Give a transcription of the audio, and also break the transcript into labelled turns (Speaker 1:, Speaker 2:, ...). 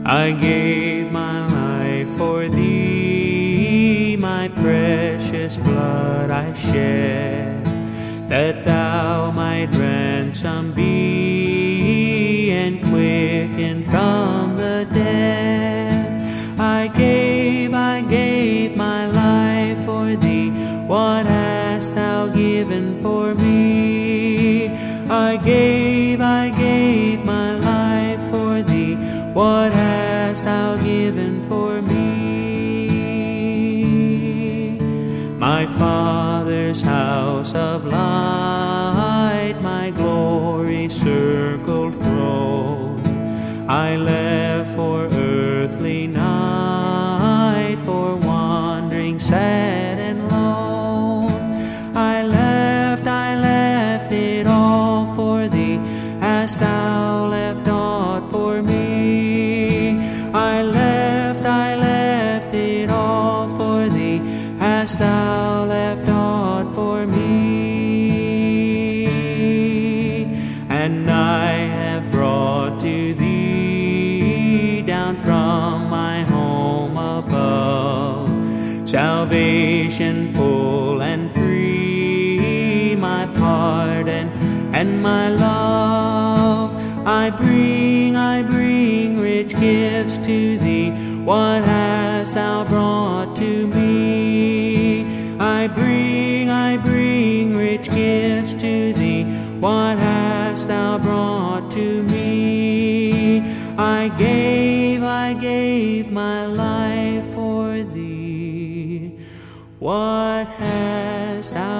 Speaker 1: I gave my life for thee, my precious blood I shed, that thou might ransom be and quicken from the dead. I gave my life for thee. What hast thou given for me? I gave my life for thee. What hast thou given for me? My Father's house of light, my glory circled throne, I left for earthly night, for wandering sad and lone. I left it all for thee. Hast thou left aught for me? I left it all for thee. Hast thou left aught for me? And I have brought to thee, down from my home above, salvation full and free, my pardon and my love. I bring rich gifts to thee. What hast thou brought to me? I bring rich gifts to thee. What hast thou brought to me? I gave my life for thee. What hast thou